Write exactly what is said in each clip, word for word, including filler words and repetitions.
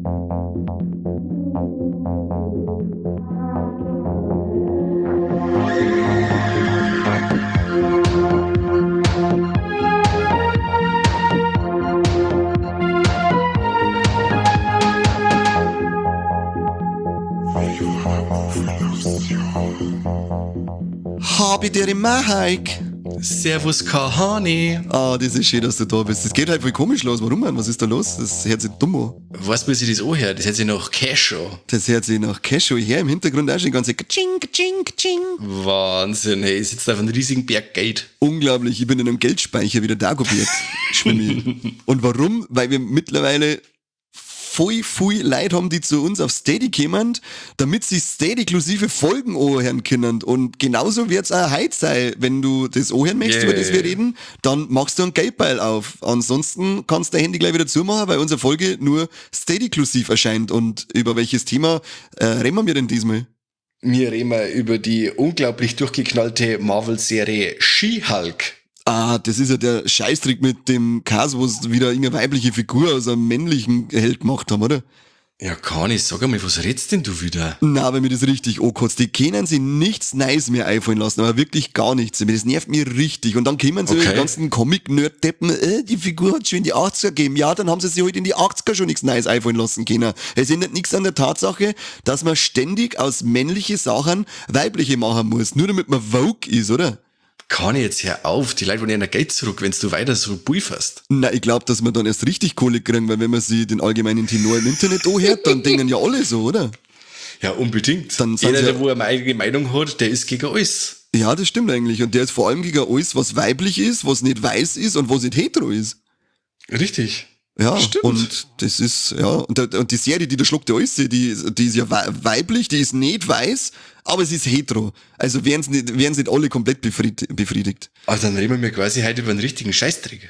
Habe dir im Mahaik. Servus, Kahani. Ah, das ist schön, dass du da bist. Das geht halt voll komisch los. Warum, Mann? Was ist da los? Das hört sich dumm an. Weißt du, wie sich das anhört? Das hört sich nach Cash an. Das hört sich nach Cashew her. Im Hintergrund auch schon die ganze Kaching, Kaching, Kaching. Wahnsinn, hey, ich sitze auf einem riesigen Berg Geld. Unglaublich. Ich bin in einem Geldspeicher wie der Dagobert. Schwimme. Und warum? Weil wir mittlerweile voll, voll Leute haben, die zu uns auf Steady kommen, damit sie Steady-inklusive Folgen anhören können. Und genauso wird's auch heute sein. Wenn du das anhören möchtest, Yeah. über das wir reden, dann machst du einen Geldbeil auf. Ansonsten kannst du dein Handy gleich wieder zumachen, weil unsere Folge nur Steady-inklusiv erscheint. Und über welches Thema äh, reden wir denn diesmal? Wir reden mal über die unglaublich durchgeknallte Marvel-Serie She-Hulk. Ah, das ist ja der Scheißtrick mit dem Cast, wo sie wieder irgendeine weibliche Figur aus einem männlichen Held gemacht haben, oder? Ja, Kani, sag einmal, was redst denn du wieder? Na, wenn mir das richtig ankotzt, die können sich nichts Neues mehr einfallen lassen, aber wirklich gar nichts. Das nervt mich richtig. Und dann kommen so Okay. die ganzen Comic-Nerd-Deppen, äh, die Figur hat schon in die achtziger gegeben. Ja, dann haben sie sich halt in die achtziger schon nichts Neues einfallen lassen können. Es ändert nichts an der Tatsache, dass man ständig aus männliche Sachen weibliche machen muss, nur damit man Vogue ist, oder? Kani, jetzt hör auf, die Leute wollen ja Geld zurück, wenn du weiter so pulverst. Na, ich glaube, dass wir dann erst richtig Kohle kriegen, weil wenn man sich den allgemeinen Tenor im Internet anhört, dann denken ja alle so, oder? Ja, unbedingt. Dann sind Jeder, sie ja- der wo eine eigene Meinung hat, der ist gegen alles. Ja, das stimmt eigentlich. Und der ist vor allem gegen alles, was weiblich ist, was nicht weiß ist und was nicht hetero ist. Richtig. Ja, Stimmt. und das ist, ja, und, der, und die Serie, die da schluckt der alles, die, die ist ja wei- weiblich, die ist nicht weiß, aber sie ist hetero. Also werden sie nicht, werden sie nicht alle komplett befried- befriedigt. Also dann reden wir quasi heute über einen richtigen Scheißtrick.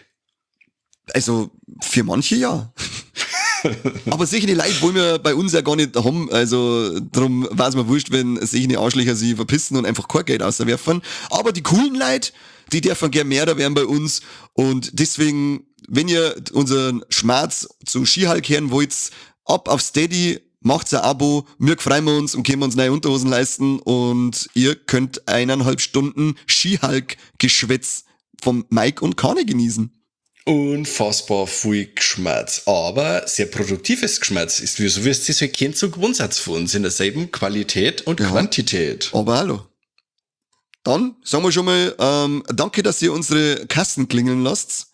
Also, für manche ja. Aber solche Leute wollen wir bei uns ja gar nicht haben, also drum war es mir wurscht, wenn solche Arschlöcher sie verpissen und einfach kein Geld auswerfen. Aber die coolen Leute, die dürfen gerne mehr da werden bei uns und deswegen, wenn ihr unseren Schmerz zu She-Hulk hören wollt, ab auf Steady, macht's ein Abo, wir freuen uns und können uns neue Unterhosen leisten und ihr könnt eineinhalb Stunden She-Hulk-Geschwätz vom Mike und Kane genießen. Unfassbar viel Geschmerz, aber sehr produktives Geschmerz ist, wie so wie es das halt kennt, so Grundsatz von uns in derselben Qualität und Ja. Quantität. Aber hallo. Dann sagen wir schon mal, ähm, danke, dass ihr unsere Kassen klingeln lasst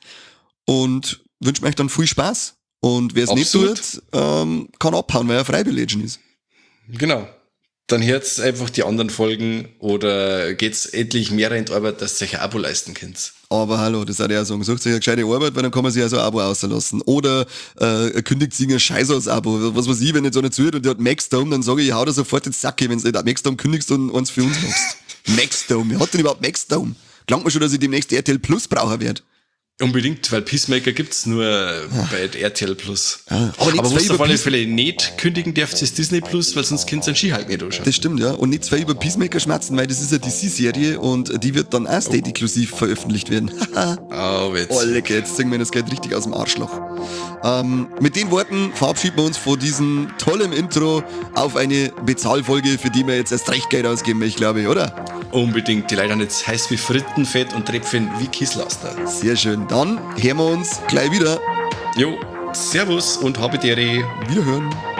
und wünschen euch dann viel Spaß. Und wer es nicht Absolut. tut, ähm, kann abhauen, weil er freiwillig ist. Genau. Dann hört's einfach die anderen Folgen oder geht's endlich mehr in die Arbeit, dass ihr euch ein Abo leisten könnt. Aber hallo, das hat er ja sagen. Sucht sich eine gescheite Arbeit, weil dann kann man sich ja so ein Abo auslassen. Oder äh, kündigt sich ein Scheiß als Abo. Was weiß ich, wenn jetzt einer zuhört und der hat Maxdome, dann sage ich, ich hau da sofort ins Sacke, wenn du nicht Maxdome kündigst und eins für uns machst. Maxdome, wer hat denn überhaupt Maxdome? Klangt mir schon, dass ich demnächst R T L Plus Braucher werde. Unbedingt, weil Peacemaker gibt's nur bei R T L Plus. Ja, aber nicht aber zwei was auf über alle Peace- Fälle nicht kündigen darfst, ist Disney Plus, weil sonst könnt ihr einen Ski halt nicht anschauen. Das stimmt, ja. Und nicht zwei über Peacemaker schmerzen, weil das ist ja die D C-Serie und die wird dann auch State-inklusiv veröffentlicht werden. Haha. Oh, Witz. Oh, lecker, jetzt ziehen wir das Geld richtig aus dem Arschloch. Ähm, mit den Worten verabschieden wir uns von diesem tollen Intro auf eine Bezahlfolge, für die wir jetzt erst recht Geld ausgeben, ich glaube, oder? Unbedingt, die Leute haben jetzt heiß wie Frittenfett und Trepfen wie Kisslaster. Sehr schön. Dann hören wir uns gleich wieder. Jo, servus und habe Dere. Wiederhören.